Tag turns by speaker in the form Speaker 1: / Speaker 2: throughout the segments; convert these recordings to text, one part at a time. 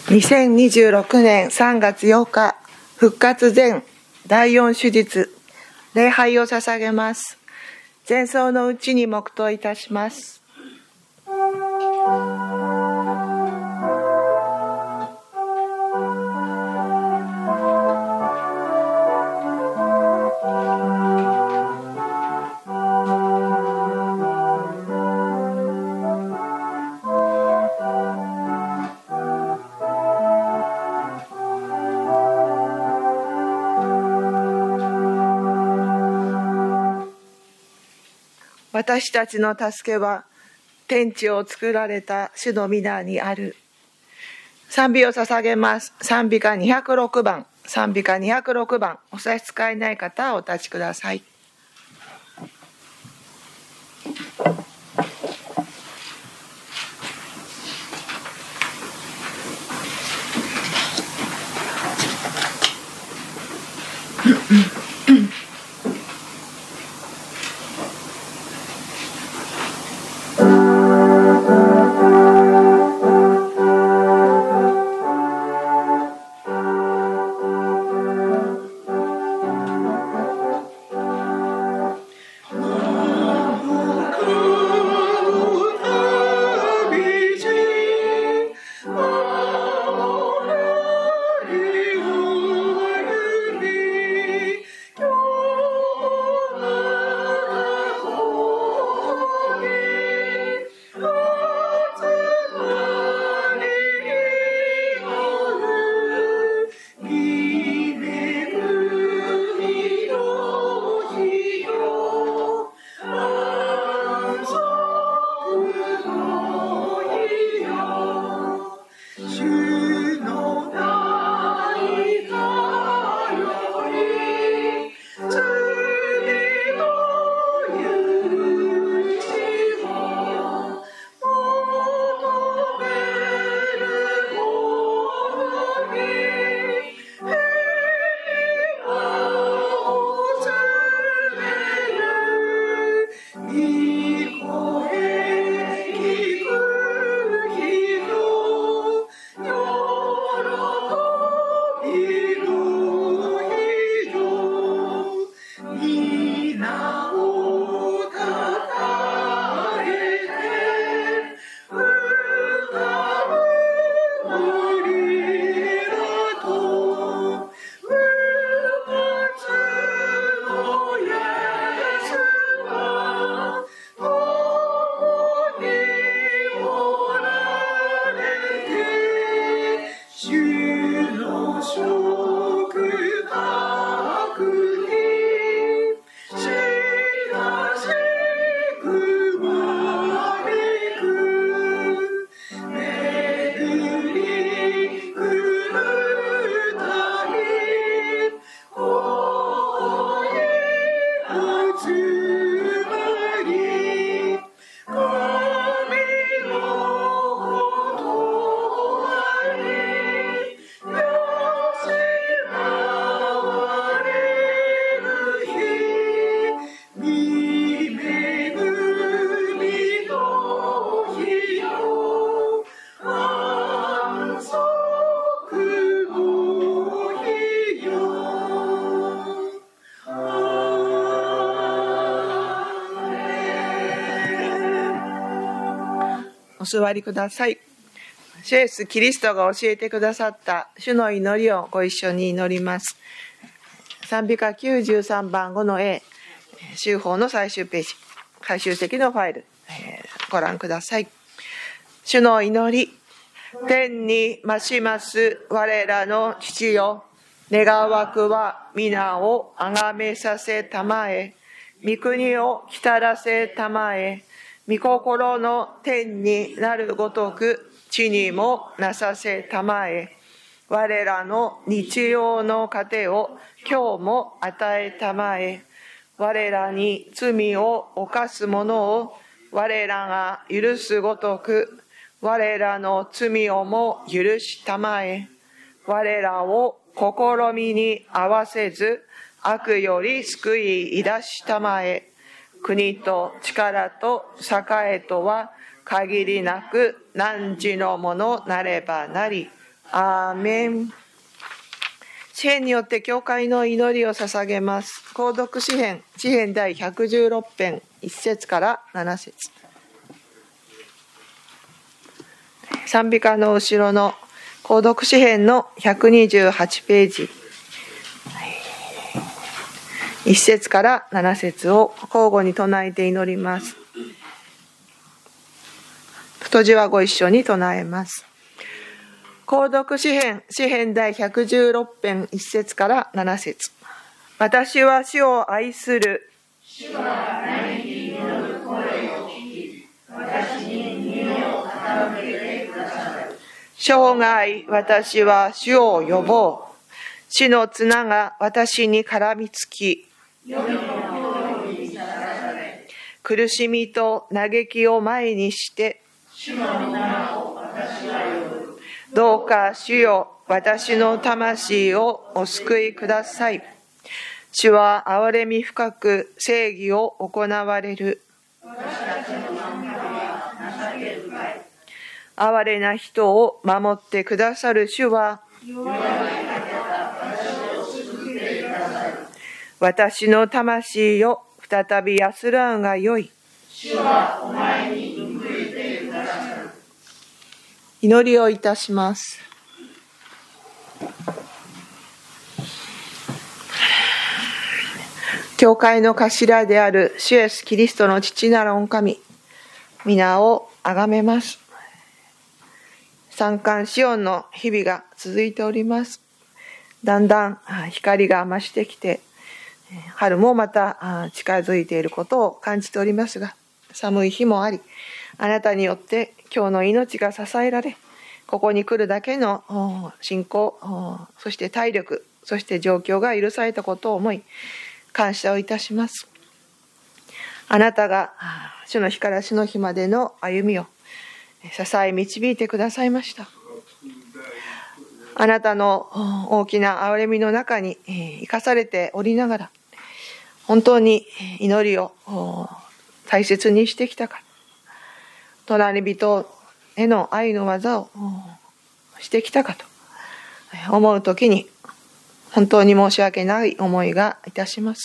Speaker 1: 2026年3月8日、復活前第4手術、礼拝を捧げます。前奏のうちに黙祷いたします。私たちの助けは天地を作られた主の皆にある。賛美を捧げます。賛美歌206番、賛美歌206番、お差し支えない方はお立ちください。お座りください。主イエスキリストが教えてくださった主の祈りをご一緒に祈ります。賛美歌93番5の A、修法の最終ページ、回収的のファイル、ご覧ください。主の祈り、天に増します我らの父よ、願わくは皆をあがめさせたまえ、御国を来たらせたまえ、御心の天になるごとく地にもなさせたまえ。我らの日用の糧を今日も与えたまえ。我らに罪を犯す者を我らが許すごとく我らの罪をも許したまえ。我らを試みに合わせず悪より救い出したまえ。国と力と栄とは限りなく汝のものなればなり。 アーメン。詩編によって教会の祈りを捧げます。購読詩編第116編1節から7節。賛美歌の後ろの購読詩編の128ページ1節から7節を交互に唱えて祈ります。太字はご一緒に唱えます。購読詩編第116編1節から7節。私は主を愛する。
Speaker 2: 主は嘆き祈る声を聞き、私に耳を傾けてくださる。
Speaker 1: 生涯私は主を呼ぼう。死の綱が私に絡みつき、
Speaker 2: 読みの脅威にさらされ、
Speaker 1: 苦しみと嘆きを前にして、
Speaker 2: 主の皆を私は呼ぶ。
Speaker 1: どうか主よ、私の魂をお救いください。主は憐れみ深く正義を行われる。
Speaker 2: 私たちの守りは情け深い。
Speaker 1: 哀れな人を守ってくださる主は、
Speaker 2: 弱いかけた私を救ってくださる。
Speaker 1: 私の魂を再び安らうがよい。
Speaker 2: 主はお前に報いてくださる。
Speaker 1: 祈りをいたします。教会の頭である主イエスキリストの父なる御神、皆をあがめます。三寒四温の日々が続いております。だんだん光が増してきて、春もまた近づいていることを感じておりますが、寒い日もあり、あなたによって今日の命が支えられ、ここに来るだけの信仰、そして体力、そして状況が許されたことを思い、感謝をいたします。あなたが主の日から主の日までの歩みを支え導いてくださいました。あなたの大きな憐れみの中に生かされておりながら、本当に祈りを大切にしてきたか、隣人への愛の技をしてきたかと思うときに、本当に申し訳ない思いがいたします。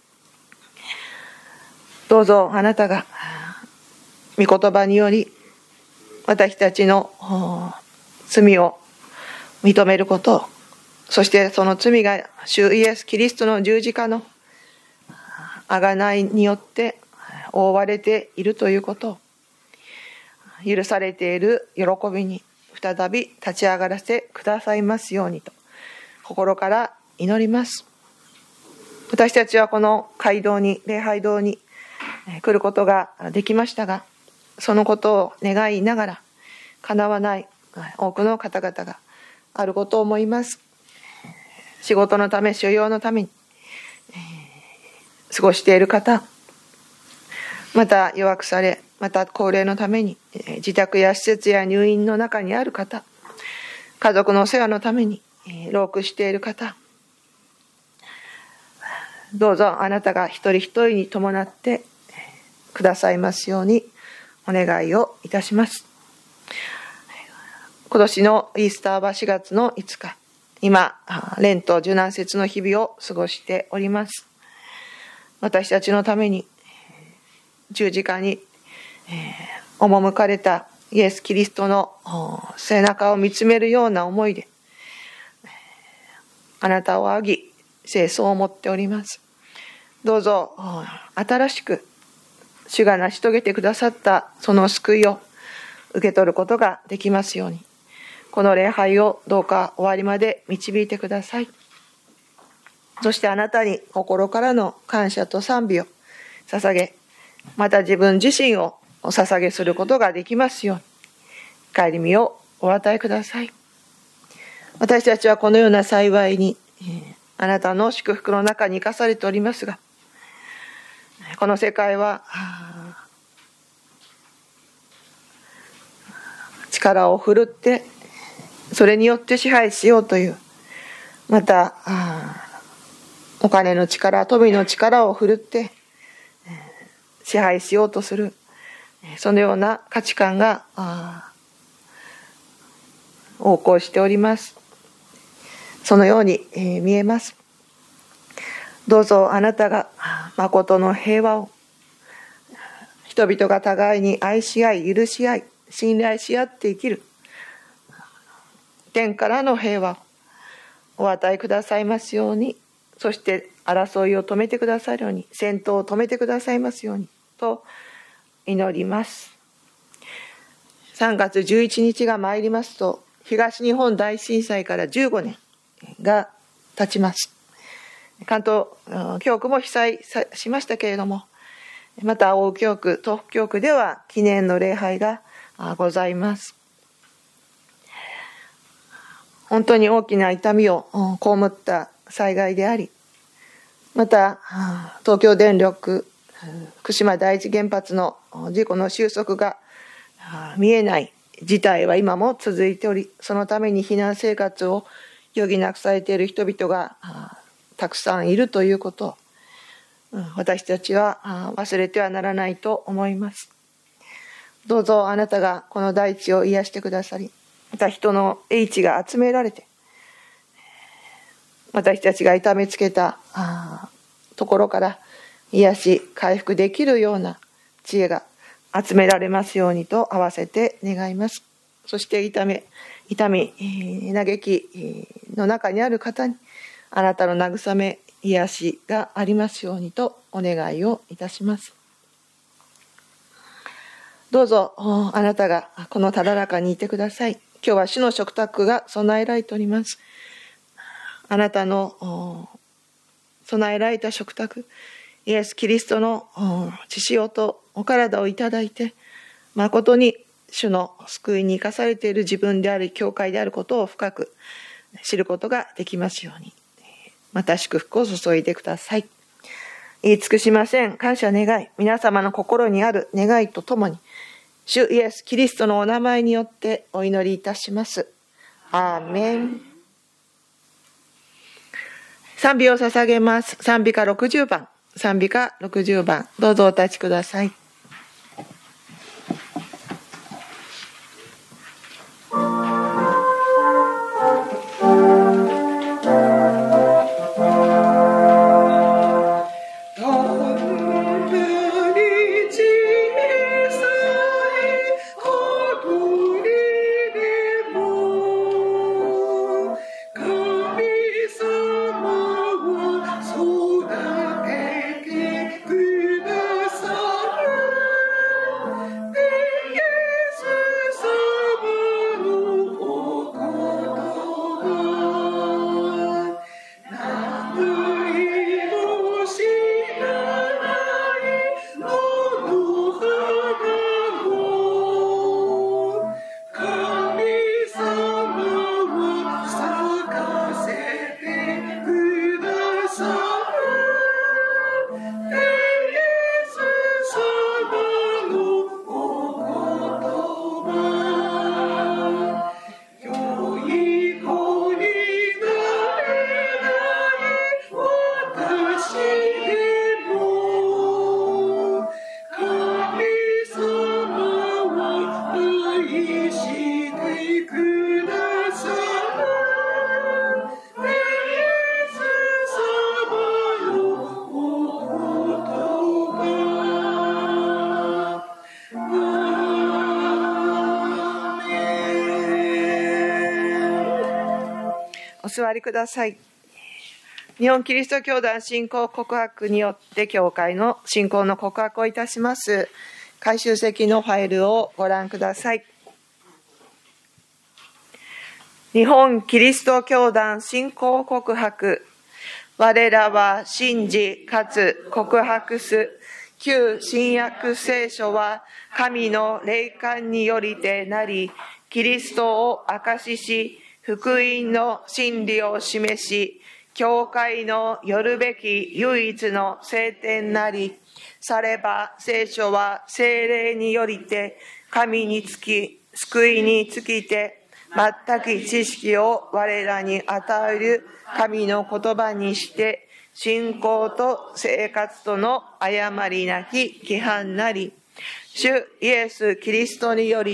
Speaker 1: どうぞあなたが御言葉により私たちの罪を認めることを、そしてその罪が主イエスキリストの十字架の贖いによって覆われているということを、許されている喜びに再び立ち上がらせてくださいますようにと心から祈ります。私たちはこの会堂に、礼拝堂に来ることができましたが、そのことを願いながら叶わない多くの方々があることを思います。仕事のため、所用のために過ごしている方、また弱くされ、また高齢のために自宅や施設や入院の中にある方、家族の世話のために労苦している方、どうぞあなたが一人一人に伴ってくださいますようにお願いをいたします。今年のイースターは4月の5日、今レント受難節の日々を過ごしております。私たちのために十字架に赴かれたイエス・キリストの背中を見つめるような思いであなたを仰ぎ聖書を持っております。どうぞ新しく主が成し遂げてくださったその救いを受け取ることができますように、この礼拝をどうか終わりまで導いてください。そしてあなたに心からの感謝と賛美を捧げ、また自分自身をお捧げすることができますように、帰り身をお与えください。私たちはこのような幸いにあなたの祝福の中に生かされておりますが、この世界は力を振るってそれによって支配しようという、またお金の力、富の力を振るって支配しようとする、そのような価値観が横行しております。そのように見えます。どうぞあなたが誠の平和を、人々が互いに愛し合い、許し合い、信頼し合って生きる天からの平和をお与えくださいますように、そして争いを止めてくださるように、戦闘を止めてくださいますようにと祈ります。3月11日が参りますと、東日本大震災から15年が経ちます。関東教区も被災しましたけれども、また大教区、東北教区では記念の礼拝がございます。本当に大きな痛みを被った災害であり、また東京電力福島第一原発の事故の収束が見えない事態は今も続いており、そのために避難生活を余儀なくされている人々がたくさんいるということを、私たちは忘れてはならないと思います。どうぞあなたがこの大地を癒してくださり、また人の英知が集められて、私たちが痛めつけたところから癒し回復できるような知恵が集められますようにと合わせて願います。そして痛み嘆きの中にある方にあなたの慰め癒しがありますようにとお願いをいたします。どうぞあなたがこのただ中にいてください。今日は主の食卓が備えられております。あなたの備えられた食卓、イエス・キリストの血潮とお体をいただいて、誠に主の救いに生かされている自分である教会であることを深く知ることができますように、また祝福を注いでください。言い尽くしません。感謝願い、皆様の心にある願いとともに、主イエス・キリストのお名前によってお祈りいたします。アーメン。賛美を捧げます。賛美歌60番。賛美歌60番。どうぞお立ちください。お座りください。日本キリスト教団信仰告白によって教会の信仰の告白をいたします。回収席のファイルをご覧ください。日本キリスト教団信仰告白。我らは信じかつ告白す旧新約聖書は神の霊感によりてなり、キリストを証しし、福音の真理を示し、教会のよるべき唯一の聖典なり、されば聖書は聖霊によりて、神につき、救いにつきて、全く知識を我らに与える神の言葉にして、信仰と生活との誤りなき規範なり、主イエス・キリストによりて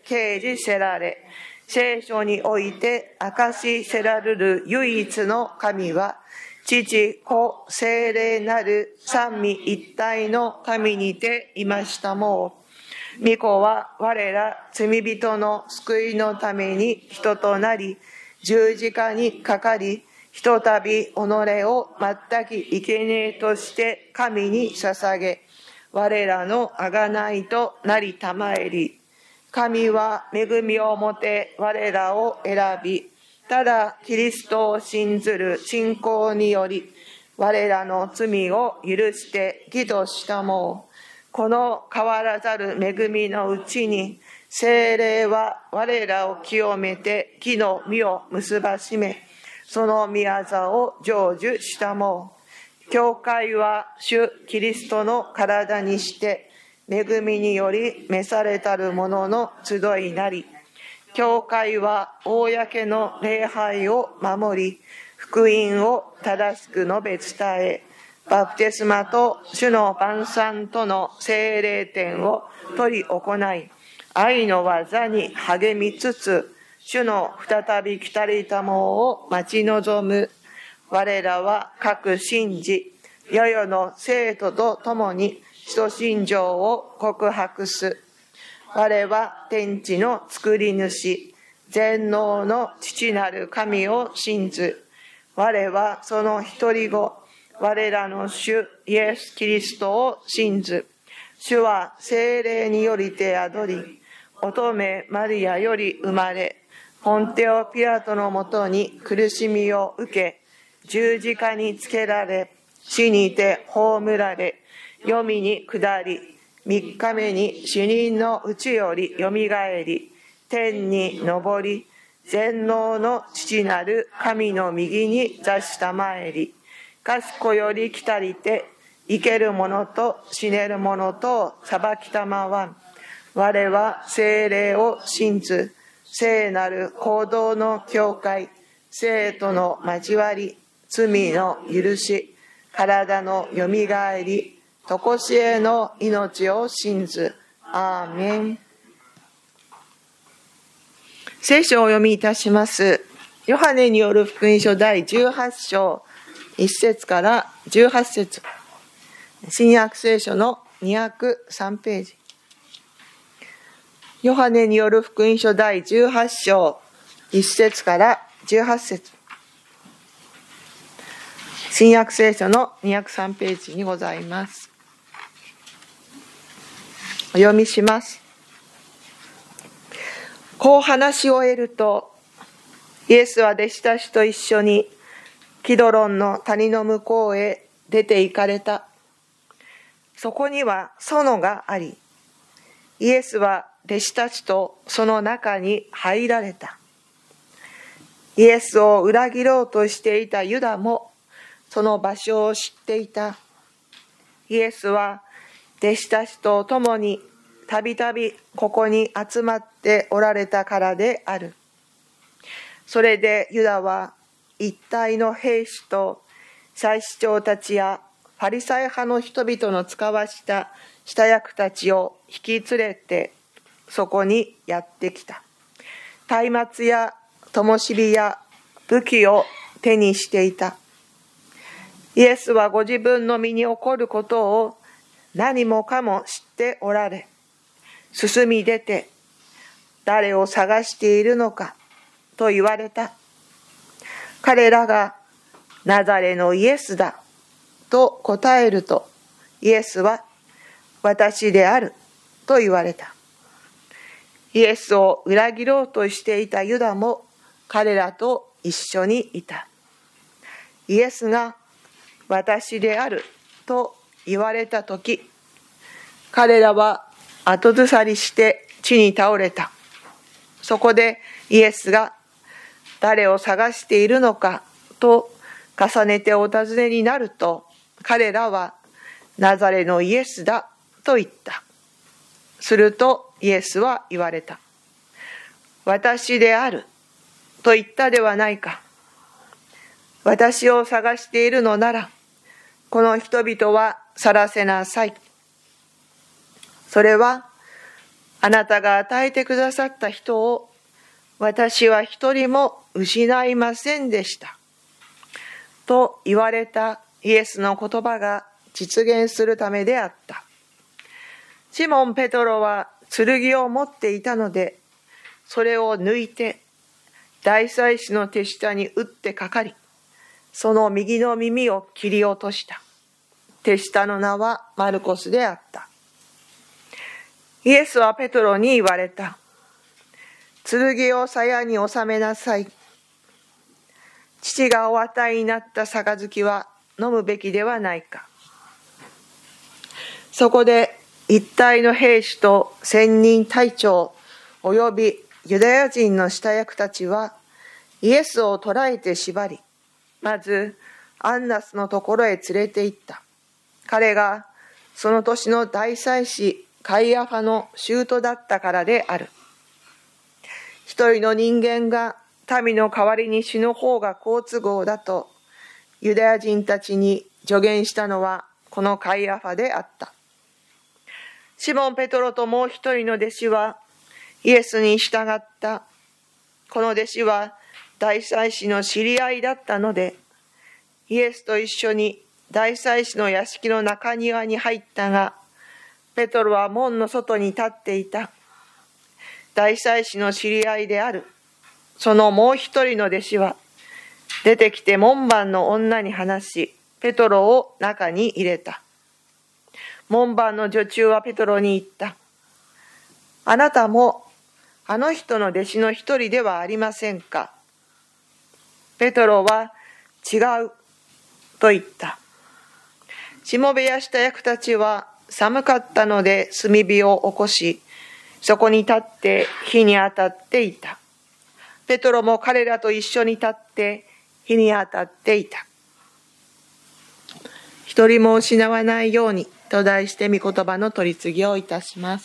Speaker 1: 掲示せられ、聖書において明かしせられる唯一の神は、父、子、聖霊なる三位一体の神にていましたもう。御子は我ら罪人の救いのために人となり、十字架にかかり、ひとたび己を全く生贄として神に捧げ、我らの贖いとなりたまえり、神は恵みをもて我らを選び、ただキリストを信ずる信仰により、我らの罪を許して義としたもう。この変わらざる恵みのうちに、聖霊は我らを清めて義の実を結ばしめ、その御業を成就したもう。教会は主キリストの体にして、恵みにより召されたる者の集いなり、教会は公の礼拝を守り、福音を正しく述べ伝え、バプテスマと主の晩餐との聖霊典を取り行い、愛の技に励みつつ、主の再び来たりたもを待ち望む。我らは各信じ、世々の生徒と共に使徒信条を告白す。我は天地の作り主、全能の父なる神を信ず。我はその一人子、我らの主イエス・キリストを信ず。主は聖霊によりて宿り、乙女マリアより生まれ、ポンテオ・ピラトのもとに苦しみを受け、十字架につけられ、死にて葬られ、黄泉に下り、3日目に死人のうちよりよみがえり、天に昇り、全能の父なる神の右に座したまえり、賢より来たりて、生ける者と死ねる者とを裁きたまわん。我は聖霊を信ず、聖なる行動の教会、聖との交わり、罪の許し、体のよみがえり、とこしえの命を信ず。アーメン。聖書をお読みいたします。ヨハネによる福音書第18章、1節から18節。新約聖書の203ページ。ヨハネによる福音書第18章、1節から18節。新約聖書の203ページにございます。お読みします。こう話し終えると、イエスは弟子たちと一緒にキドロンの谷の向こうへ出て行かれた。そこには園があり、イエスは弟子たちとその中に入られた。イエスを裏切ろうとしていたユダもその場所を知っていた。イエスは弟子たちと共にたびたびここに集まっておられたからである。それでユダは一体の兵士と祭司長たちやパリサイ派の人々の使わした下役たちを引き連れてそこにやってきた。松明や灯火や武器を手にしていた。イエスはご自分の身に起こることを何もかも知っておられ、進み出て誰を探しているのかと言われた。彼らがナザレのイエスだと答えると、イエスは私であると言われた。イエスを裏切ろうとしていたユダも彼らと一緒にいた。イエスが私であると言われたとき、彼らは後ずさりして地に倒れた。そこでイエスが誰を探しているのかと重ねてお尋ねになると、彼らはナザレのイエスだと言った。するとイエスは言われた。私であると言ったではないか。私を探しているのなら、この人々は去らせなさい。それはあなたが与えてくださった人を私は一人も失いませんでした。と言われたイエスの言葉が実現するためであった。シモン・ペトロは剣を持っていたので、それを抜いて大祭司の手下に打ってかかり、その右の耳を切り落とした。手下の名はマルコスであった。イエスはペトロに言われた。剣を鞘に収めなさい。父がお与えになった杯は飲むべきではないか。そこで一体の兵士と千人隊長およびユダヤ人の下役たちはイエスを捕らえて縛り、まずアンナスのところへ連れて行った。彼がその年の大祭司カイアファの舅だったからである。一人の人間が民の代わりに死ぬ方が好都合だとユダヤ人たちに助言したのはこのカイアファであった。シモン・ペトロともう一人の弟子はイエスに従った。この弟子は大祭司の知り合いだったので、イエスと一緒に大祭司の屋敷の中庭に入ったが、ペトロは門の外に立っていた。大祭司の知り合いであるそのもう一人の弟子は出てきて門番の女に話し、ペトロを中に入れた。門番の女中はペトロに言った。あなたもあの人の弟子の一人ではありませんか。ペトロは違うと言った。しもべや下役たちは寒かったので炭火を起こし、そこに立って火に当たっていた。ペトロも彼らと一緒に立って火に当たっていた。一人も失わないようにと題して御言葉の取り次ぎをいたします。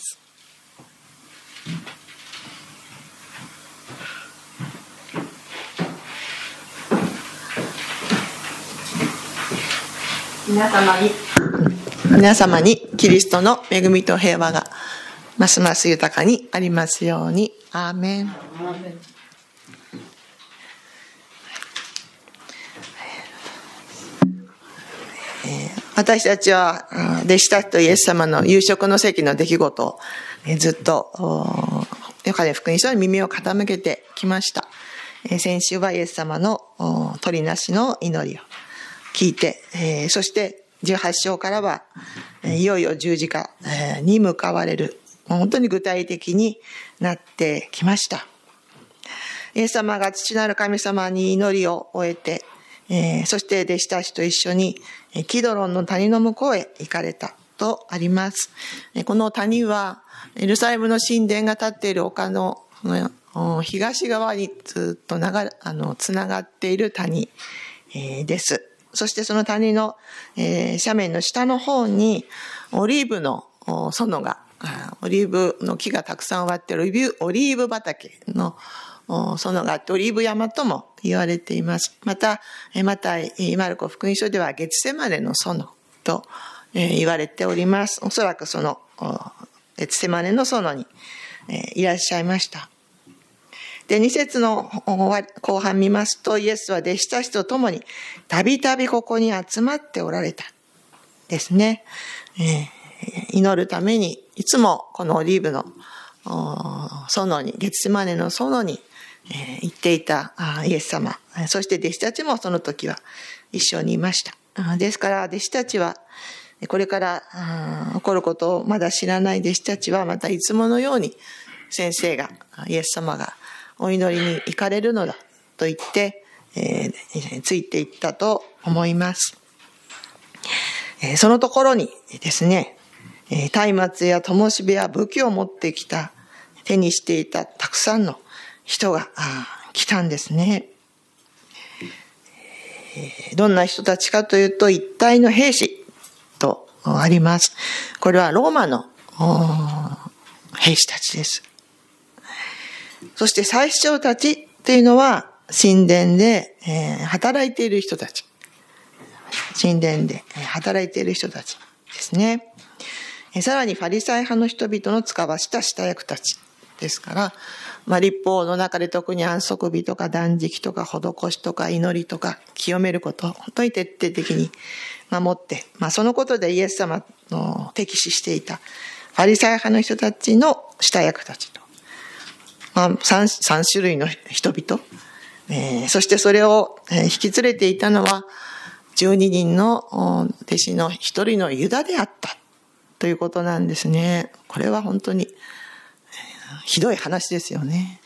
Speaker 1: 皆様にキリストの恵みと平和がますます豊かにありますように。アーメン。私たちは弟子たちとイエス様の夕食の席の出来事をずっとヨハネ福音書に耳を傾けてきました。先週はイエス様の取りなしの祈りを聞いて、そして18章からはいよいよ十字架に向かわれる、本当に具体的になってきました。イエス様が父なる神様に祈りを終えて、そして弟子たちと一緒にキドロンの谷の向こうへ行かれたとあります。この谷はエルサレムの神殿が建っている丘の東側にずっとつながっている谷です。そしてその谷の斜面の下の方にオリーブの園が、オリーブの木がたくさん植わっているオリーブ畑の園があって、オリーブ山とも言われています。またマタイ、マルコ福音書ではゲツセマネの園と言われております。おそらくそのゲツセマネの園にいらっしゃいました。で、2節の後半見ますと、イエスは弟子たちと共にたびたびここに集まっておられたですね。祈るためにいつもこのオリーブの園に、ゲツセマネの園に行っていたイエス様、そして弟子たちもその時は一緒にいました。ですから弟子たちはこれから起こることをまだ知らない弟子たちは、またいつものように先生が、イエス様がお祈りに行かれるのだと言ってついていったと思います。そのところにですね、松明や灯火や武器を持ってきた、手にしていたたくさんの人が来たんですね。どんな人たちかというと、一体の兵士とあります。これはローマの兵士たちです。そして祭司長たちというのは神殿で働いている人たち。神殿で働いている人たちですね。 さらにファリサイ派の人々の使わした下役たちですから、律法の中で特に安息日とか断食とか施しとか祈りとか清めることを本当に徹底的に守って、そのことでイエス様の敵視していたファリサイ派の人たちの下役たちと、3種類の人々、そしてそれを引き連れていたのは12人の弟子の一人のユダであったということなんですね。これは本当にひどい話ですよね。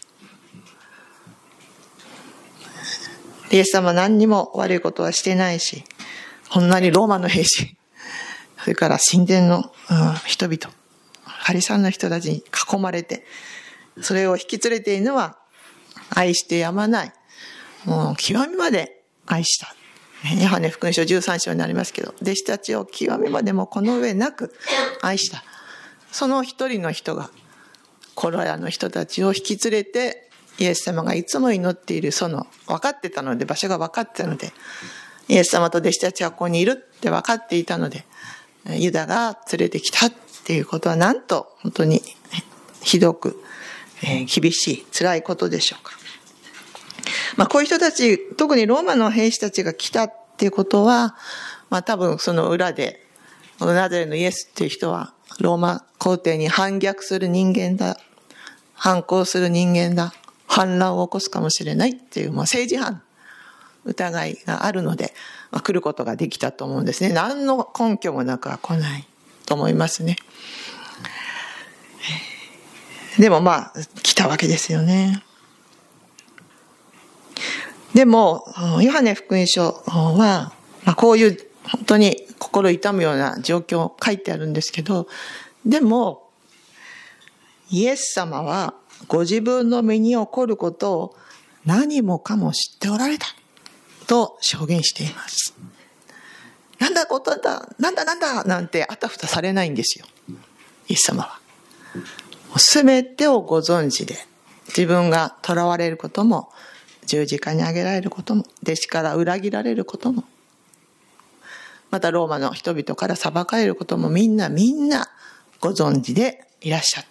Speaker 1: イエス様は何にも悪いことはしてないし、こんなにローマの兵士、それから神殿の人々、ファリサイの人たちに囲まれて、それを引き連れているのは愛してやまない、もう極みまで愛した。ヨハネ福音書13章になりますけど、弟子たちを極みまでもこの上なく愛した。その一人の人がこれらの人たちを引き連れて、イエス様がいつも祈っているその分かってたので、場所が分かってたので、イエス様と弟子たちがここにいるって分かっていたので、ユダが連れてきたっていうことはなんと本当にひどく厳しい辛いことでしょうか。こういう人たち、特にローマの兵士たちが来たっていうことは、多分その裏でナザレのイエスっていう人はローマ皇帝に反逆する人間だ、反抗する人間だ、反乱を起こすかもしれないっていう、政治犯疑いがあるので、来ることができたと思うんですね。何の根拠もなくは来ないと思いますね。でも来たわけですよね。でもヨハネ福音書は、こういう本当に心痛むような状況を書いてあるんですけど、でもイエス様はご自分の身に起こることを何もかも知っておられたと証言しています。なんだことだ、なんだなんてあたふたされないんですよ、イエス様は。すべてをご存知で、自分が囚われることも、十字架にあげられることも、弟子から裏切られることも、またローマの人々から裁かれることもみんなご存知でいらっしゃって、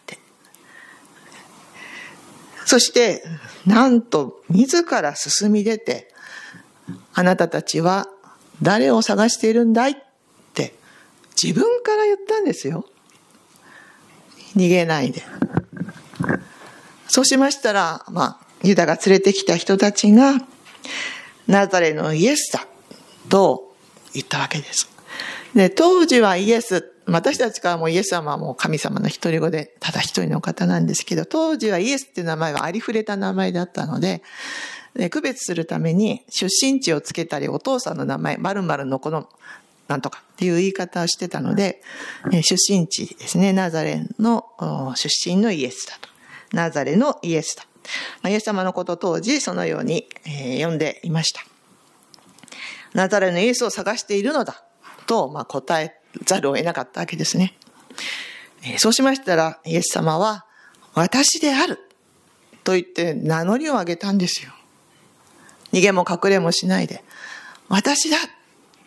Speaker 1: そしてなんと自ら進み出て、あなたたちは誰を探しているんだいって自分から言ったんですよ。逃げないで。そうしましたら、ユダが連れてきた人たちがナザレのイエスだと言ったわけです。で、当時はイエス、私たちからもイエス様はもう神様の一人子でただ一人の方なんですけど、当時はイエスっていう名前はありふれた名前だったので、区別するために出身地をつけたり、お父さんの名前、〇〇の子のなんとかっていう言い方をしてたので、出身地ですね、ナザレの出身のイエスだと。ナザレのイエスだ。イエス様のことを当時そのように呼んでいました。ナザレのイエスを探しているのだと答えざるを得なかったわけですね。そうしましたらイエス様は私であると言って名乗りを上げたんですよ。逃げも隠れもしないで、私だって。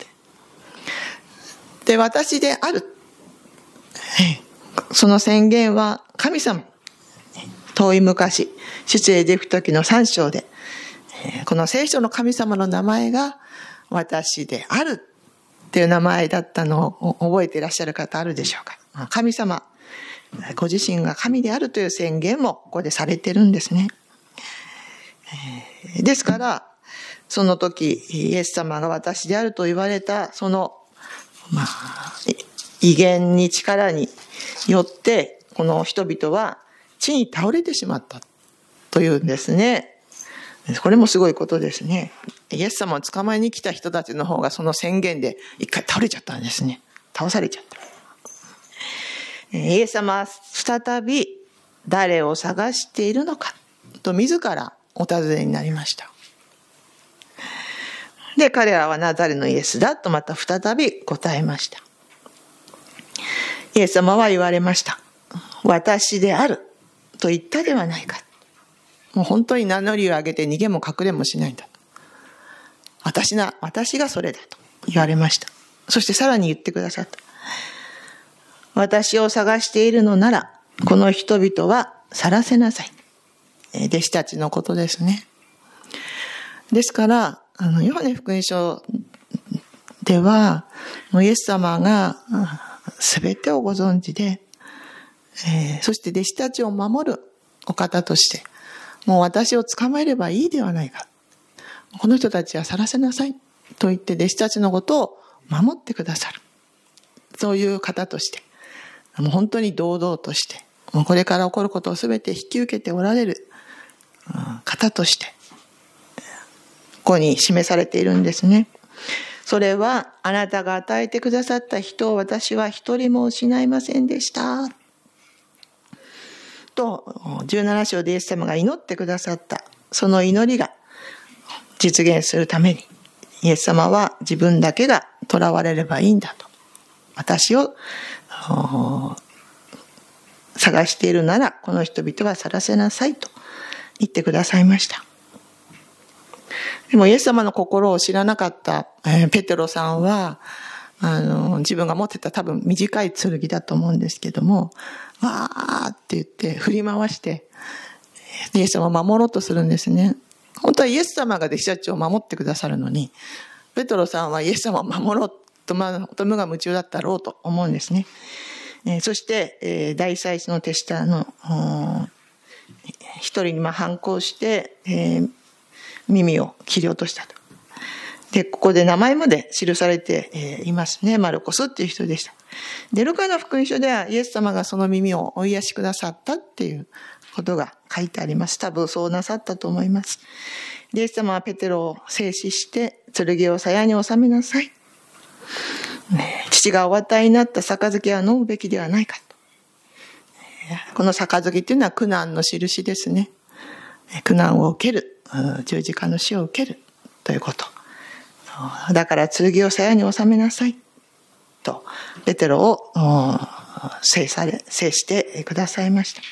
Speaker 1: で、私である。その宣言は神様、遠い昔、出エジプト記の3章で、この聖書の神様の名前が私であるっていう名前だったのを覚えていらっしゃる方あるでしょうか。神様、ご自身が神であるという宣言もここでされてるんですね。ですから、その時、イエス様が私であると言われた、その、威厳に力によって、この人々は地に倒れてしまったというんですね。これもすごいことですね。イエス様を捕まえに来た人たちの方がその宣言で一回倒れちゃったんですね。倒されちゃった。イエス様は再び誰を探しているのかと自らお尋ねになりました。で、彼らはナザレのイエスだとまた再び答えました。イエス様は言われました。私であると言ったではないか。もう本当に名乗りを上げて逃げも隠れもしないんだ。私がそれだと言われました。そしてさらに言ってくださった。 私を探しているのなら、この人々は去らせなさい。弟子たちのことですね。ですから、ヨハネ福音書では、イエス様が全てをご存知で、そして弟子たちを守るお方として、もう私を捕まえればいいではないか。この人たちは去らせなさいと言って弟子たちのことを守ってくださる。そういう方として、もう本当に堂々として、もうこれから起こることを全て引き受けておられる方として、ここに示されているんですね。それは、あなたが与えてくださった人を私は一人も失いませんでした。と、17章でイエス様が祈ってくださった、その祈りが実現するために、イエス様は自分だけが囚われればいいんだと。私を探しているなら、この人々は去らせなさいと言ってくださいました。でもイエス様の心を知らなかったペテロさんは、自分が持ってた多分短い剣だと思うんですけども、わーって言って振り回して、イエス様を守ろうとするんですね。本当はイエス様が弟子たちを守ってくださるのに、ペテロさんはイエス様を守ろうと、無我夢中だったろうと思うんですね。そして、大祭司の手下の一人に反抗して、耳を切り落としたと。で、ここで名前まで記されていますね。マルコスっていう人でした。で、ルカの福音書ではイエス様がその耳をお癒しくださったっていうことが書いてあります。多分そうなさったと思います。で、イエス様はペテロを制止して、剣を鞘に収めなさい。父がお与えになった杯は飲むべきではないかと。この杯っていうのは苦難の印ですね。苦難を受ける。十字架の死を受けるということ。だから剣を鞘に収めなさいとペテロを制してくださいました。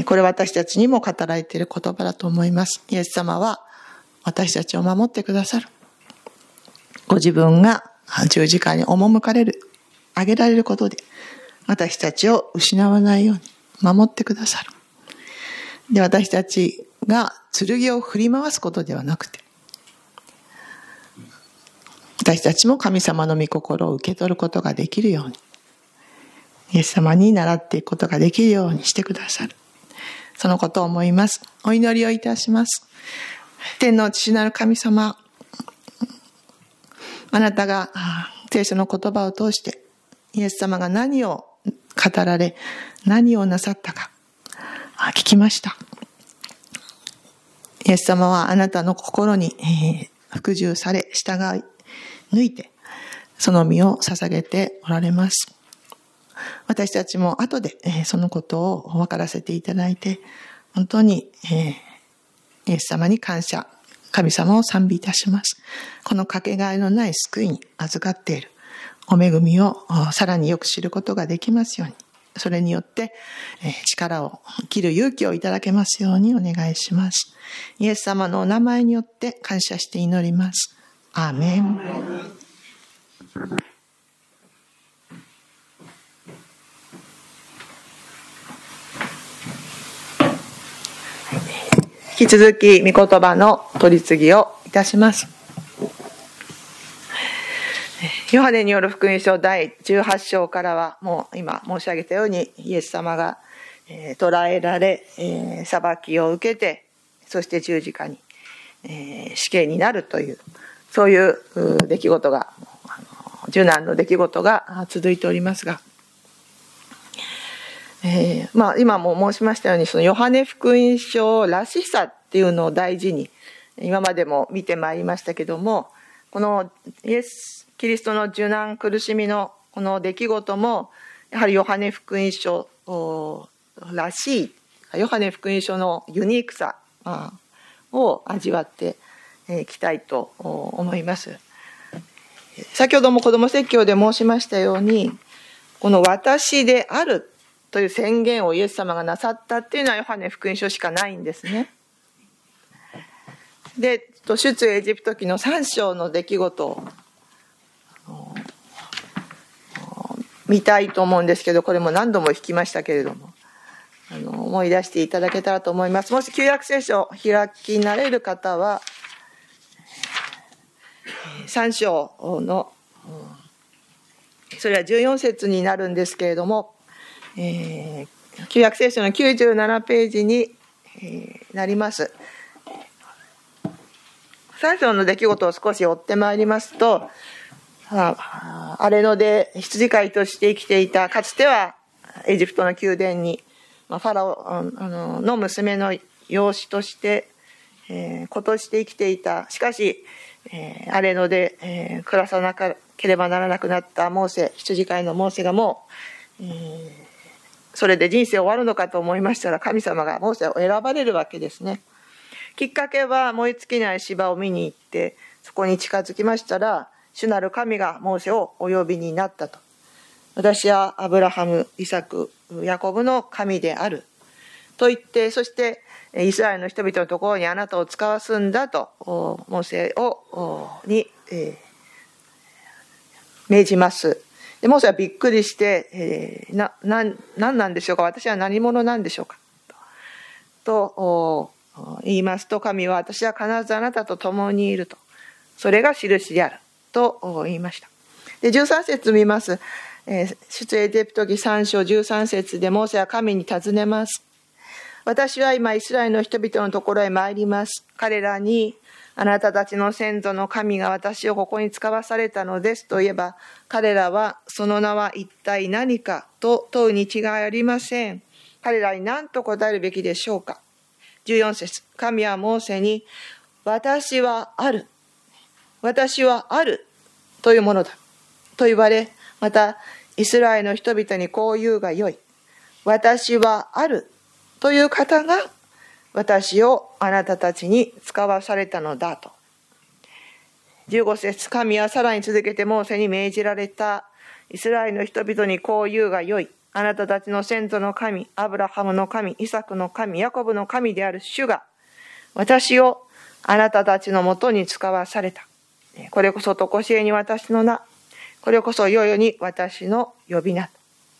Speaker 1: これ私たちにも語られている言葉だと思います。イエス様は私たちを守ってくださる。ご自分が十字架に赴かれる、あげられることで私たちを失わないように守ってくださる。で、私たちが剣を振り回すことではなくて、私たちも神様の御心を受け取ることができるように、イエス様に倣っていくことができるようにしてくださる。そのことを思います。お祈りをいたします。天の父なる神様、あなたが聖書の言葉を通してイエス様が何を語られ、何をなさったか聞きました。イエス様はあなたの心に服従され、従い抜いてその身を捧げておられます。私たちも後でそのことを分からせていただいて、本当にイエス様に感謝、神様を賛美いたします。このかけがえのない救いに預かっているお恵みをさらによく知ることができますように、それによって力を生きる勇気をいただけますようにお願いします。イエス様のお名前によって感謝して祈ります。アーメン。引き続き御言葉の取り次ぎをいたします。ヨハネによる福音書第18章からは、もう今申し上げたようにイエス様が捕らえられ、裁きを受けて、そして十字架に死刑になるという、そういう出来事が、受難の出来事が続いておりますが、今も申しましたように、そのヨハネ福音書らしさっていうのを大事に今までも見てまいりましたけども、このイエス・キリストの受難苦しみのこの出来事もやはりヨハネ福音書らしい、ヨハネ福音書のユニークさを味わっていきたいと思います。先ほども子ども説教で申しましたように、この私であるという宣言をイエス様がなさったっていうのはヨハネ福音書しかないんですね。で、出エジプト記の3章の出来事を見たいと思うんですけど、これも何度も弾きましたけれども、思い出していただけたらと思います。もし旧約聖書を開きになれる方は、3章の、それは14節になるんですけれども、旧約聖書の97ページになります。3章の出来事を少し追ってまいりますと、荒れ野で羊飼いとして生きていた、かつてはエジプトの宮殿にファラオの娘の養子として子として生きていた。しかし荒れ野で暮らさなければならなくなったモーセ、羊飼いのモーセがもうそれで人生終わるのかと思いましたら、神様がモーセを選ばれるわけですね。きっかけは燃え尽きない芝を見に行って、そこに近づきましたら、主なる神がモーセをお呼びになったと。私はアブラハム、イサク、ヤコブの神であると言って、そしてイスラエルの人々のところにあなたを使わすんだとモーセに命じます。でモーセはびっくりして、何なんでしょうか、私は何者なんでしょうかと言いますと、神は私は必ずあなたと共にいると、それが印であると言いました。で13節見ます。出エジプト記3章13節でモーセは神に尋ねます。私は今イスラエルの人々のところへ参ります。彼らにあなたたちの先祖の神が私をここに使わされたのですと言えば、彼らはその名は一体何かと問うに違いありません。彼らに何と答えるべきでしょうか。14節、神はモーセに、私はある、私はあるというものだと言われ、またイスラエルの人々にこう言うがよい。私はあるという方が私をあなたたちに使わされたのだと。15節、神はさらに続けてモーセに命じられた。イスラエルの人々にこう言うがよい。あなたたちの先祖の神、アブラハムの神、イサクの神、ヤコブの神である主が私をあなたたちのもとに使わされた。これこそとこしえに私の名、これこそ世々に私の呼び名。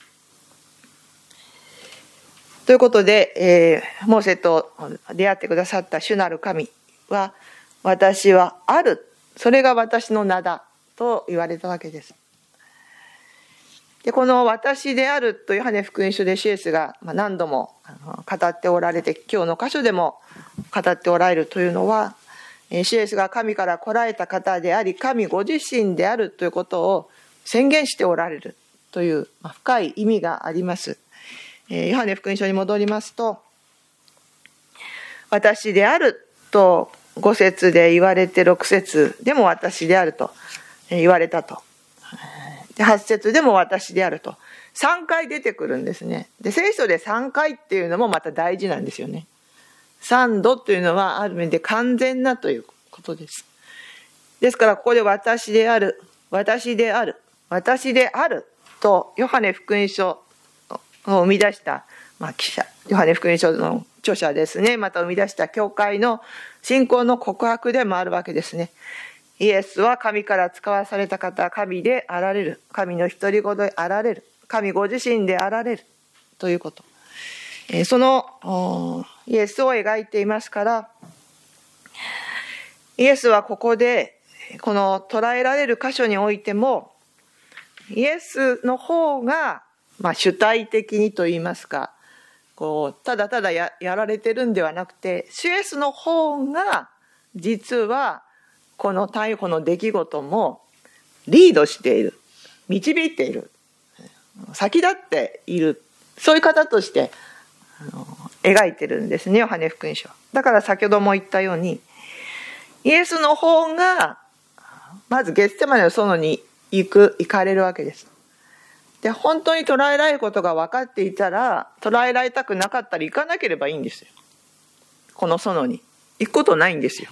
Speaker 1: ということで、モーセと出会ってくださった主なる神は、私はある、それが私の名だと言われたわけです。でこの私であるとヨハネ福音書でシエスが何度も語っておられて、今日の箇所でも語っておられるというのは、シエスが神から来られた方であり、神ご自身であるということを宣言しておられるという深い意味があります。ヨハネ福音書に戻りますと、私であると5節で言われて、6節でも私であると言われたと。8節でも私であると3回出てくるんですね。で聖書で3回っていうのもまた大事なんですよね。3度というのはある面で完全なということです。ですからここで私である、私である、私であるとヨハネ福音書を生み出した、記者、ヨハネ福音書の著者ですね、また生み出した教会の信仰の告白でもあるわけですね。イエスは神から使わされた方、神であられる、神の独り子であられる、神ご自身であられるということ、そのイエスを描いていますから、イエスはここでこの捉えられる箇所においても、イエスの方が主体的にといいますか、ただただ やられてるんではなくて、イエスの方が実はこの逮捕の出来事もリードしている、導いている、先立っている、そういう方として描いてるんですね、ヨハネ福音書。だから先ほども言ったように、イエスの方がまずゲッセマネの園に行かれるわけです。で本当に捉えられることが分かっていたら、捉えられたくなかったら行かなければいいんですよ。この園に行くことないんですよ、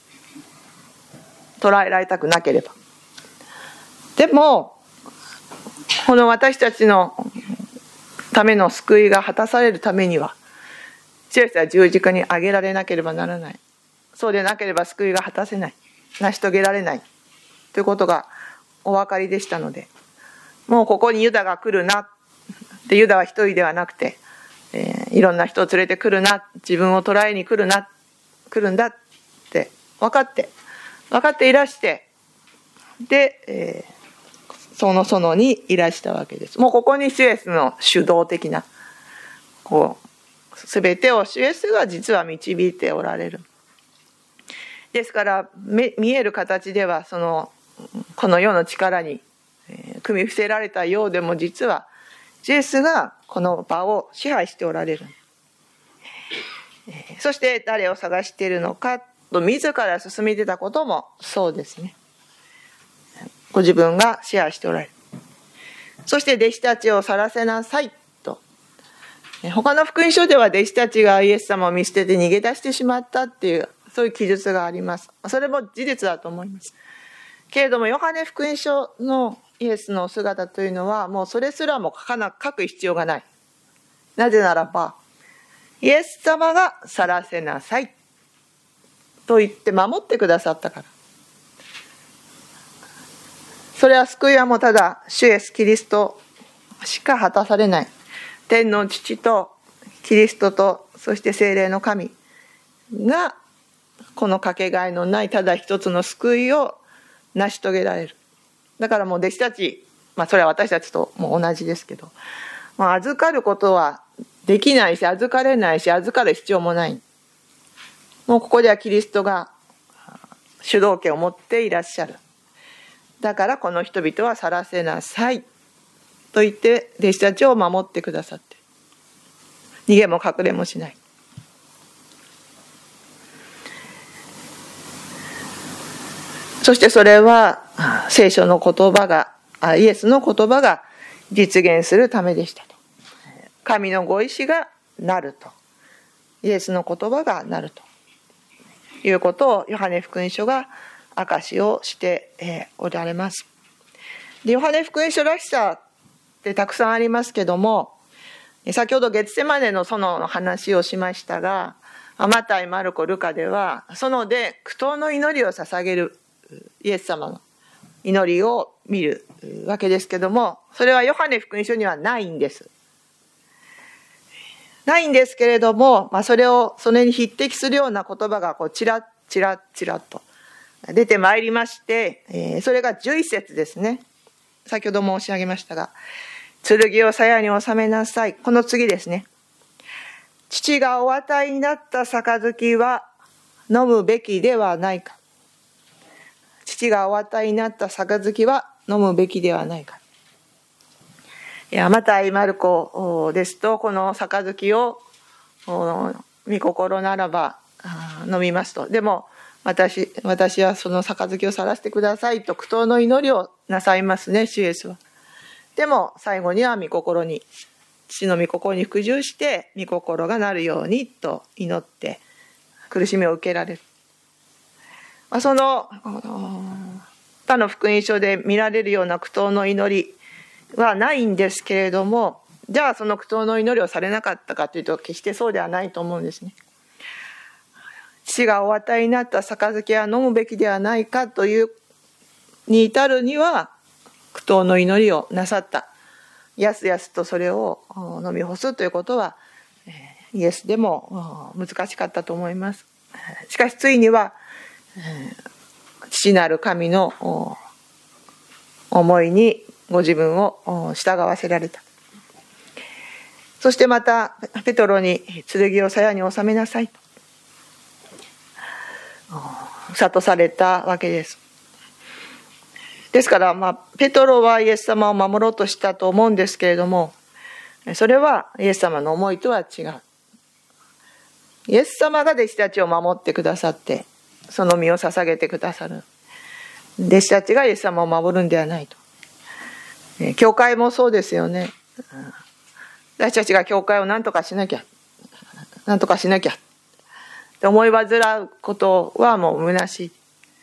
Speaker 1: 捉えられたくなければ。でもこの私たちのための救いが果たされるためには、イエスは十字架に上げられなければならない。そうでなければ救いが果たせない、成し遂げられないということがお分かりでしたので、 もうここにユダが来るな。でユダは一人ではなくて、いろんな人を連れてくるな。自分を捕らえに来るんだって分かっていらして、で、その園にいらしたわけです。もうここに主イエスの主導的な、すべてを主イエスが実は導いておられる。ですから見える形ではこの世の力に組み伏せられたようでも、実はイエスがこの場を支配しておられる。そして誰を探しているのかと自ら進み出たこともそうですね。ご自分が支配しておられる。そして弟子たちを去らせなさいと。他の福音書では弟子たちがイエス様を見捨てて逃げ出してしまったっていう、そういう記述があります。それも事実だと思います。けれどもヨハネ福音書のイエスの姿というのは、もうそれすらも書く必要がない。なぜならば、イエス様が去らせなさいと言って守ってくださったから。それは救いはもうただ主イエスキリストしか果たされない。天の父とキリストと、そして聖霊の神がこのかけがえのないただ一つの救いを成し遂げられる。だからもう弟子たち、それは私たちとも同じですけど、預かることはできないし、預かれないし、預かる必要もない。もうここではキリストが主導権を持っていらっしゃる。だからこの人々は去らせなさいと言って弟子たちを守ってくださって、逃げも隠れもしない。そしてそれは聖書の言葉が、イエスの言葉が実現するためでしたと。神のご意志がなると。イエスの言葉がなるということをヨハネ福音書が証しをしておられます。で、ヨハネ福音書らしさってたくさんありますけども、先ほどゲツセマネの園の話をしましたが、マタイ、マルコ、ルカでは園で苦闘の祈りを捧げるイエス様の祈りを見るわけですけども、それはヨハネ福音書にはないんです。ないんですけれども、それに匹敵するような言葉がチラッチラッチラッと出てまいりまして、それが11節ですね。先ほど申し上げましたが、剣を鞘に収めなさい。この次ですね。父がお与えになった杯は飲むべきではないか。父がお与えになった杯は飲むべきではないか。マタイ、マルコですと、この杯を御心ならば飲みますと。でも私はその杯を去らせてくださいと苦闘の祈りをなさいますね、主イエスは。でも最後には父の御心に服従して御心がなるようにと祈って苦しみを受けられる。その他の福音書で見られるような苦闘の祈りはないんですけれども、じゃあその苦闘の祈りをされなかったかというと、決してそうではないと思うんですね。父がお与えになった杯は飲むべきではないかというに至るには、苦闘の祈りをなさった。やすやすとそれを飲み干すということはイエスでも難しかったと思います。しかしついには父なる神の思いにご自分を従わせられた。そしてまたペトロに剣を鞘に収めなさいと諭されたわけです。ですからペトロはイエス様を守ろうとしたと思うんですけれども、それはイエス様の思いとは違う。イエス様が弟子たちを守ってくださってその身を捧げてくださる。弟子たちがイエス様を守るんではないと。教会もそうですよね。私たちが教会を何とかしなきゃって思い煩うことはもう虚しい。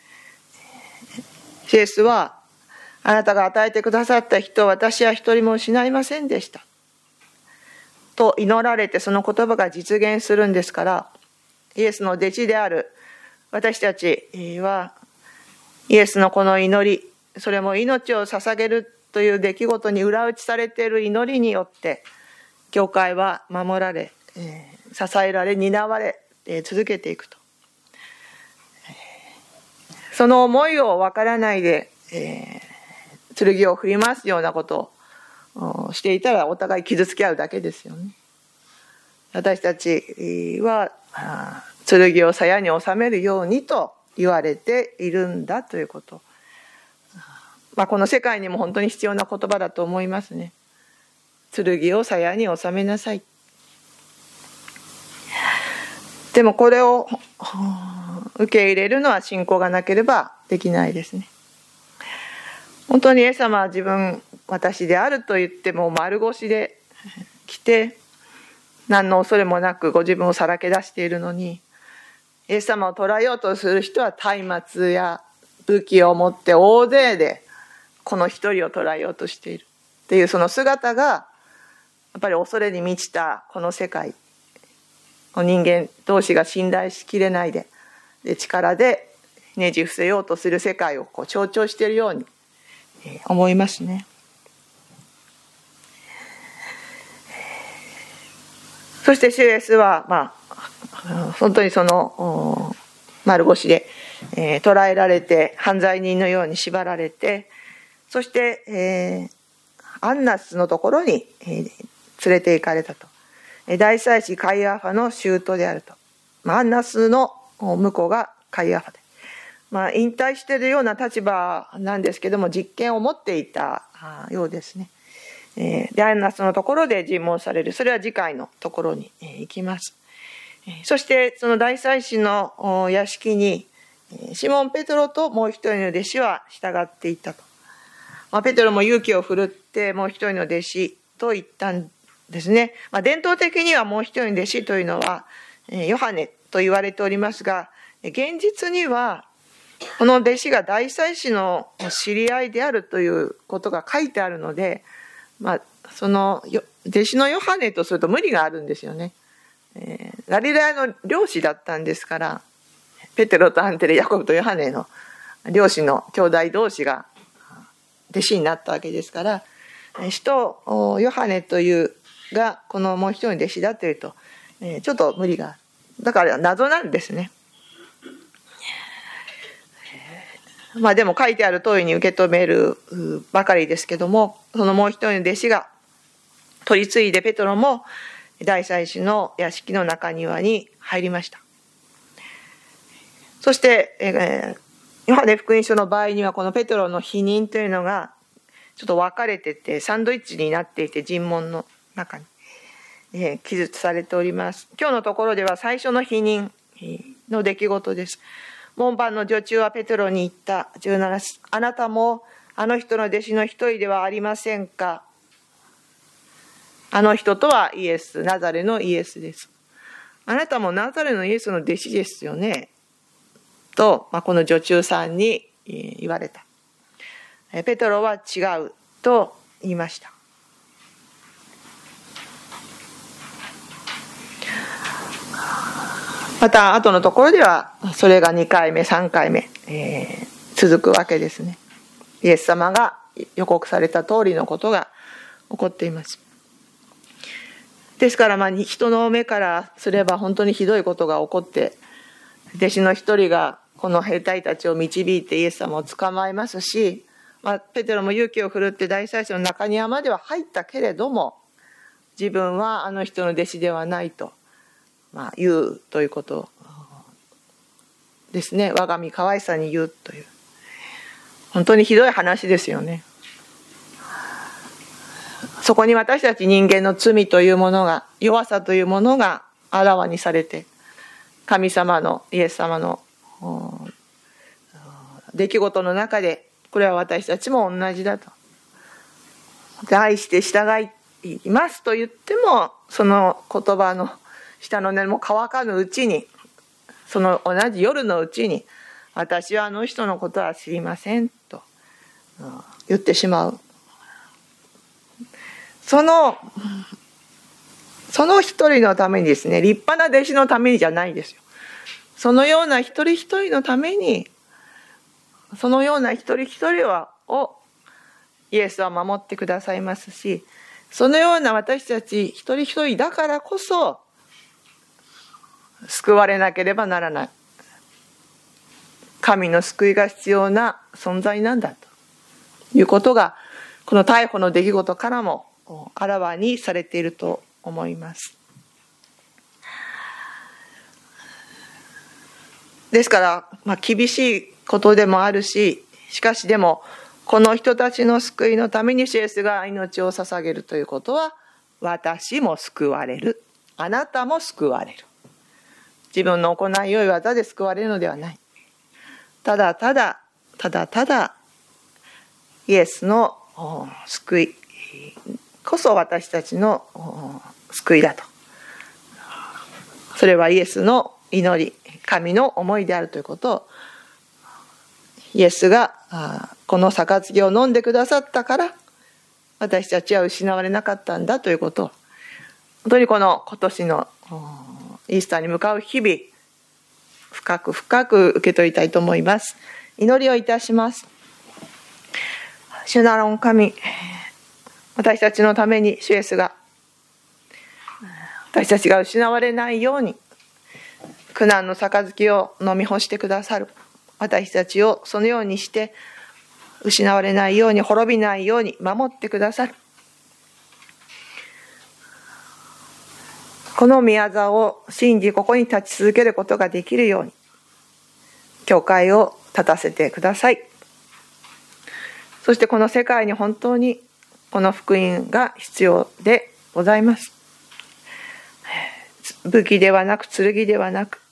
Speaker 1: イエスはあなたが与えてくださった人を私は一人も失いませんでしたと祈られて、その言葉が実現するんですから、イエスの弟子である私たちはイエスのこの祈り、それも命を捧げるという出来事に裏打ちされている祈りによって教会は守られ、支えられ担われ、続けていくと、その思いを分からないで、剣を振り回すようなことをしていたらお互い傷つけ合うだけですよね。私たちは剣を鞘に収めるようにと言われているんだということ、この世界にも本当に必要な言葉だと思いますね。剣を鞘に収めなさい。でもこれを受け入れるのは信仰がなければできないですね。本当にイエス様は私であると言っても丸腰で来て、何の恐れもなくご自分をさらけ出しているのに、イエス様を捕らえようとする人は松明や武器を持って大勢でこの一人を捕らえようとしているっていう、その姿がやっぱり恐れに満ちたこの世界、人間同士が信頼しきれないで力でねじ伏せようとする世界を象徴しているように思いますね。そして主イエスは本当にその丸腰で捕らえられて犯罪人のように縛られて、そしてアンナスのところに連れて行かれたと。大祭司カイアファの舅であると。アンナスの婿がカイアファで、引退しているような立場なんですけども、実権を持っていたようですね。でアンナスのところで尋問される。それは次回のところに行きます。そしてその大祭司の屋敷にシモン・ペトロともう一人の弟子は従っていったと。ペテロも勇気を振るってもう一人の弟子と言ったんですね。伝統的にはもう一人の弟子というのはヨハネと言われておりますが、現実にはこの弟子が大祭司の知り合いであるということが書いてあるので、その弟子のヨハネとすると無理があるんですよね。ガリラヤの漁師だったんですから、ペテロとアンテレ、ヤコブとヨハネの漁師の兄弟同士が弟子になったわけですから、使徒ヨハネというがこのもう一人の弟子だというと、ちょっと無理がある。だから謎なんですね。でも書いてある通りに受け止めるばかりですけども、そのもう一人の弟子が取り次いでペトロも大祭司の屋敷の中庭に入りました。そして、ヨハネ福音書の場合にはこのペトロの否認というのがちょっと分かれててサンドイッチになっていて、尋問の中に、記述されております。今日のところでは最初の否認の出来事です。門番の女中はペテロに言った。17節、あなたもあの人の弟子の一人ではありませんか。あの人とはイエス、ナザレのイエスです。あなたもナザレのイエスの弟子ですよねと、この女中さんに言われた。ペテロは違うと言いました。また後のところではそれが2回目3回目、続くわけですね。イエス様が予告された通りのことが起こっています。ですから人の目からすれば本当にひどいことが起こって、弟子の一人がこの兵隊たちを導いてイエス様を捕まえますし、ペテロも勇気を振るって大祭司の中庭までは入ったけれども、自分はあの人の弟子ではないと言うということですね。我が身可愛さに言うという、本当にひどい話ですよね。そこに私たち人間の罪というものが、弱さというものがあらわにされて、神様のイエス様の出来事の中で、これは私たちも同じだと。愛して従いますと言っても、その言葉の下の根も乾かぬうちに、その同じ夜のうちに、私はあの人のことは知りませんと言ってしまう。その一人のためにですね、立派な弟子のためにじゃないですよ。そのような一人一人のために、そのような一人一人をイエスは守ってくださいますし、そのような私たち一人一人だからこそ救われなければならない、神の救いが必要な存在なんだということが、この逮捕の出来事からもあらわにされていると思います。ですから、厳しいことでもあるし、しかしでもこの人たちの救いのためにイエスが命を捧げるということは、私も救われる、あなたも救われる。自分の行い良い技で救われるのではない。ただただイエスの救いこそ私たちの救いだと。それはイエスの祈り、神の思いであるということを、イエスがこの杯を飲んでくださったから私たちは失われなかったんだということを、本当にこの今年のイースターに向かう日々、深く深く受け取りたいと思います。祈りをいたします。主なる神、私たちのために主イエスが私たちが失われないように苦難の杯を飲み干してくださる。私たちをそのようにして失われないように、滅びないように守ってくださる。この御業を信じ、ここに立ち続けることができるように教会を立たせてください。そしてこの世界に本当にこの福音が必要でございます。武器ではなく剣ではなく、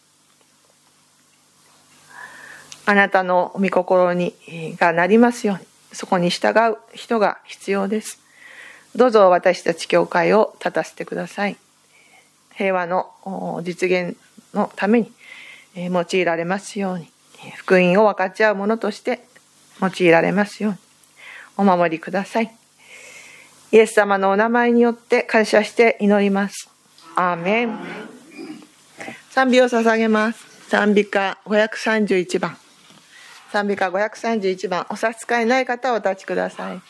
Speaker 1: あなたの御心がなりますように、そこに従う人が必要です。どうぞ私たち教会を立たせてください。平和の実現のために用いられますように、福音を分かち合うものとして用いられますようにお守りください。イエス様のお名前によって感謝して祈ります。アーメン。賛美を捧げます。賛美歌531番。賛美歌531番。お差し支えない方はお立ちください。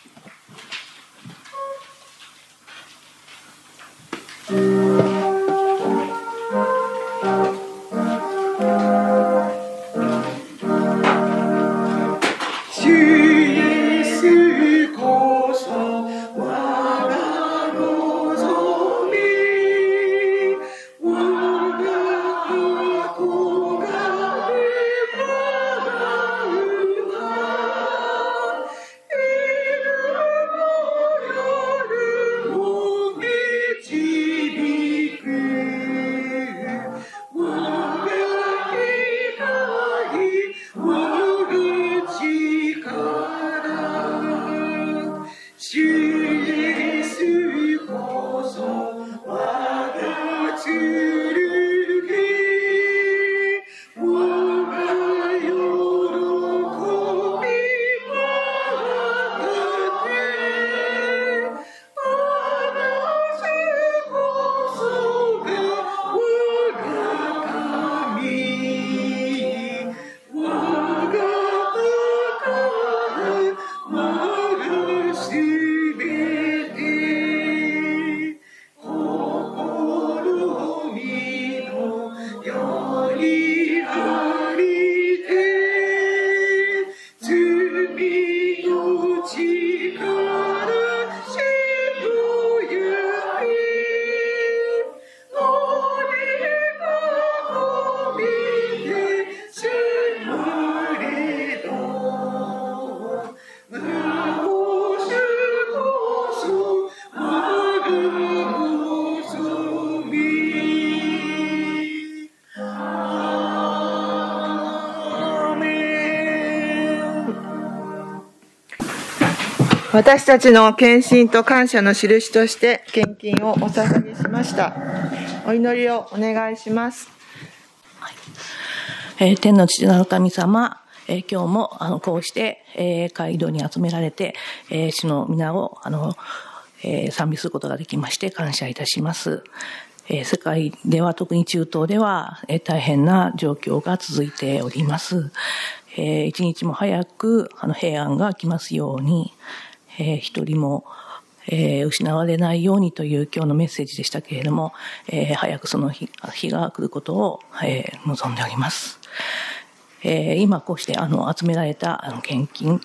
Speaker 1: 私たちの献身と感謝の印として献金をお捧げしました。お祈りをお願いします。
Speaker 3: 天の父なる神様、今日もこうして街道に集められて主の皆を賛美することができまして感謝いたします。世界では特に中東では大変な状況が続いております。一日も早く平安が来ますように、 一人も、失われないようにという今日のメッセージでしたけれども、早くその日が来ることを、望んでおります。今こうして集められた献金、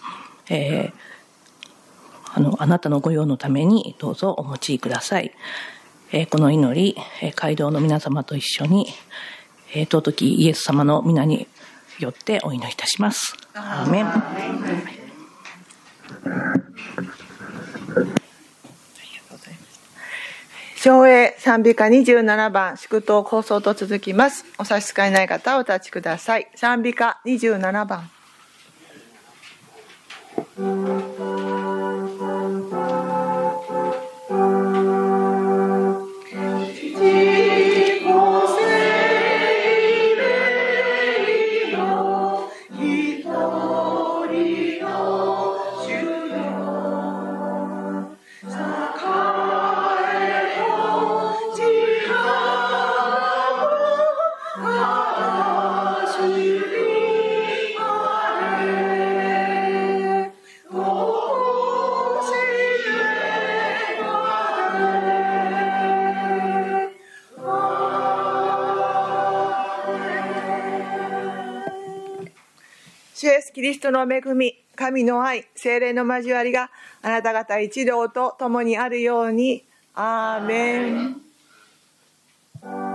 Speaker 3: あなたの御用のためにどうぞお持ちください。この祈り、街道の皆様と一緒に、尊きイエス様の皆によってお祈りいたします。アーメン。
Speaker 1: 唱詠賛美歌27番、祝祷構想と続きます。お差し支えない方はお立ちください。賛美歌27番。主イエスキリストの恵み、神の愛、聖霊の交わりがあなた方一同と共にあるように。アーメン。